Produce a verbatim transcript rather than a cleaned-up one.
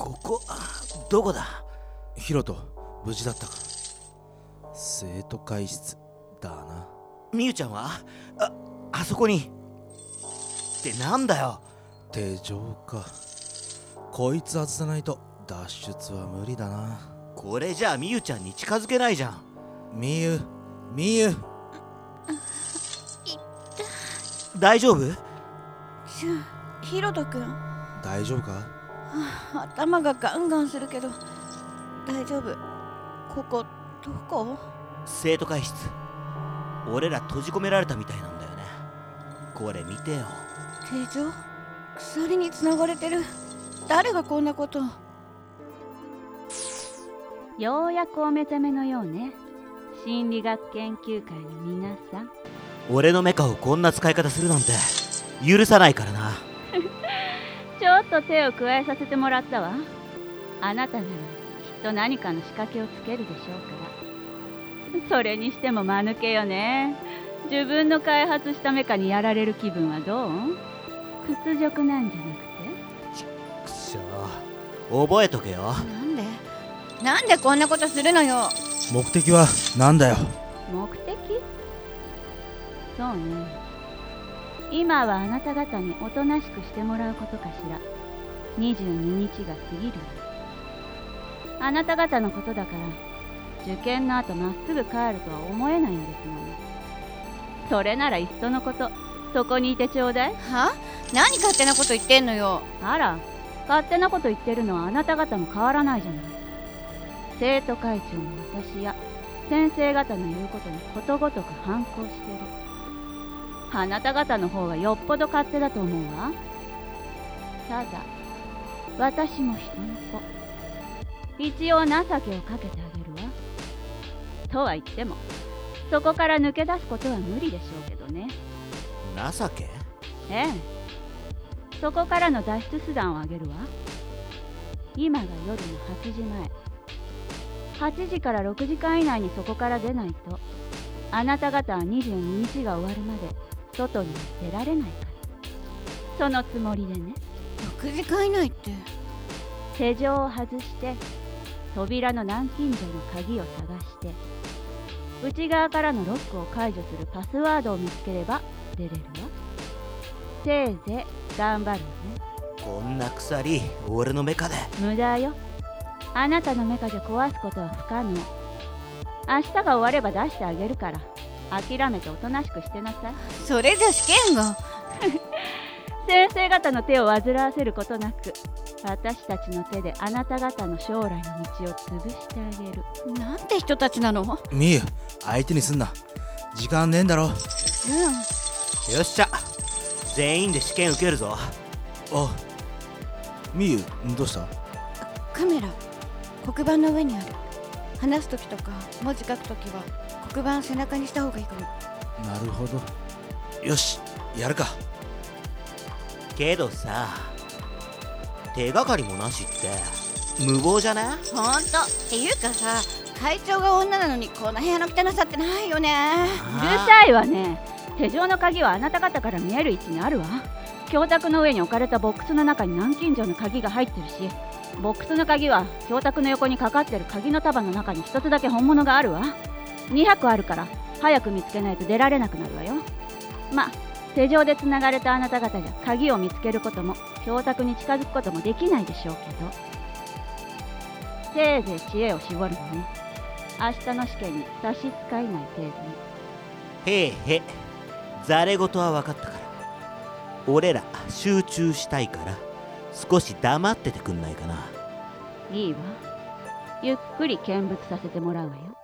ここどこだ？ ヒロト無事だったか？生徒会室だな。 みゆちゃんはああそこにってなんだよ。 手錠か。こいつ外さないと脱出は無理だな。 これじゃあみゆちゃんに近づけないじゃん。 みゆみゆ大丈夫？ ちゅヒロト君、 大丈夫か？ はあ、頭がガンガンするけど大丈夫。ここどこ？ 生徒会室。俺ら閉じ込められたみたいなんだよね。これ見てよ。 手錠？鎖につながれてる。誰がこんなこと。 ようやくお目覚めのようね、心理学研究会の皆さん。 俺のメカをこんな使い方するなんて許さないからな。 ちょっと手を加えさせてもらったわ。あなたならきっと何かの仕掛けをつけるでしょうから。それにしても間抜けよね。自分の開発したメカにやられる気分はどう？屈辱なんじゃなくて？ くしょ、覚えとけよ。 なんでなんでこんなことするのよ。 目的はなんだよ。 目的？そうね。今はあなた方におとなしくしてもらうことかしら。にじゅうににちが過ぎる。あなた方のことだから受験の後まっすぐ帰るとは思えないんですもの。それならいっそのことそこにいてちょうだい。 は？何勝手なこと言ってんのよ。 あら、勝手なこと言ってるのはあなた方も変わらないじゃない。生徒会長の私や先生方の言うことにことごとく反抗してる。あなた方の方がよっぽど勝手だと思うわ。ただ私も人の子、一応情けをかけてあげるわ。とは言ってもそこから抜け出すことは無理でしょうけどね。 情け？ ええ、そこからの脱出手段をあげるわ。今が夜のはちじまえ、はちじからろくじかん以内にそこから出ないとあなた方はにじゅうににちが終わるまで外に出られないから。そのつもりでね。 ろくじかん以内って。 手錠を外して扉の南京錠の鍵を探して内側からのロックを解除するパスワードを見つければ出れるわ。せいぜい頑張るのね。 こんな鎖俺のメカで。 無駄よ。あなたのメカじゃ壊すことは不可能。明日が終われば出してあげるから諦めておとなしくしてなさい。 それじゃ試験が。 先生方の手を煩わせることなく私たちの手であなた方の将来の道を潰してあげる。 なんて人たちなの。 みゆ相手にすんな。時間ねえんだろ。 うん。 よっしゃ、全員で試験受けるぞ。 あ、みゆどうした？ カメラ黒板の上にある。話すときとか文字書くときは黒板背中にした方がいいかも。 なるほど。よしやるか。 けどさ、手がかりもなしって無謀じゃね？ ほんと。っていうかさ、会長が女なのにこの部屋の汚さってないよね。 うるさいわね。手錠の鍵はあなた方から見える位置にあるわ。教卓の上に置かれたボックスの中に南京錠の鍵が入ってるし、ボックスの鍵は教卓の横にかかってる鍵の束の中に一つだけ本物があるわ。にひゃくあるから早く見つけないと出られなくなるわよ。ま、手錠でつながれたあなた方じゃ鍵を見つけることも教卓に近づくこともできないでしょうけど、せいぜい知恵を絞るのね。明日の試験に差し支えない程度に。 へえへ、ざれ言は分かったから。俺ら集中したいから少し黙っててくんないかな。 いいわ。ゆっくり見物させてもらうわよ。